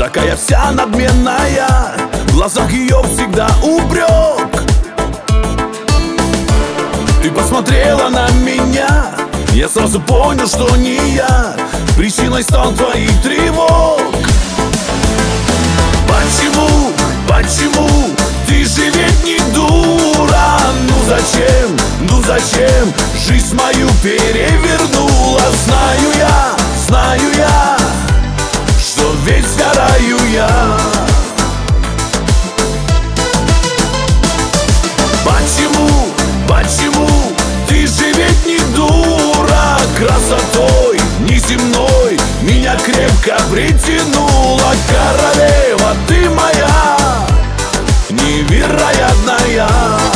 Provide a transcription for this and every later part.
такая вся надменная, в глазах ее всегда упрек. Ты посмотрела на меня, я сразу понял, что не я причиной стал твоих тревог. Почему, почему ты же ведь не дура? Ну зачем жизнь мою перевернула? Знаю я, что ведь сгораю я. Почему ты же ведь не дура? Красотой неземной меня крепко притянула. Королева, ты моя, невероятная.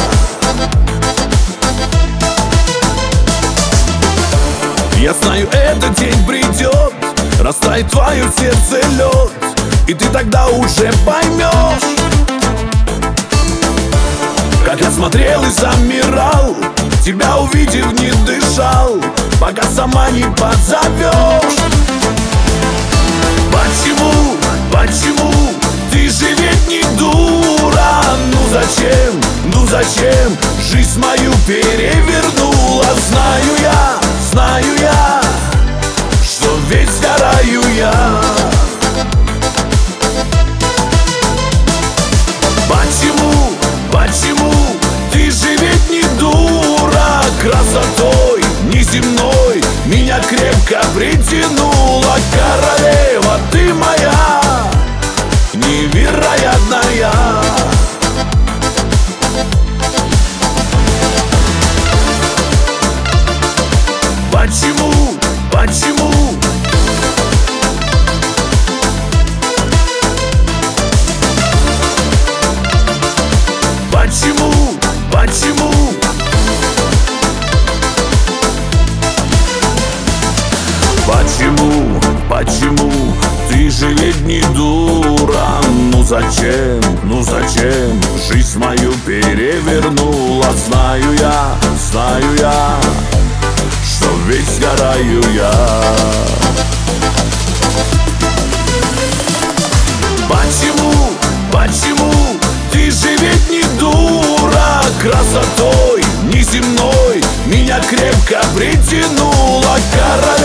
Я знаю, этот день придет, растает твое сердце лед, и ты тогда уже поймешь, как я смотрел и замирал, тебя увидев не дышал, пока сама не позовешь. Почему ты же ведь не дура? Ну зачем жизнь мою перевернула? Знаю я, что ведь сгораю я. Почему ты же ведь не дура? Красотой неземной меня крепко притянула. Королева, ты моя, невероятная. Почему? Почему ты же ведь не дура? Ну зачем жизнь мою перевернула? Знаю я, что ведь сгораю я. Почему ты же ведь не дура? Красотой неземной меня крепко притянула. Королева,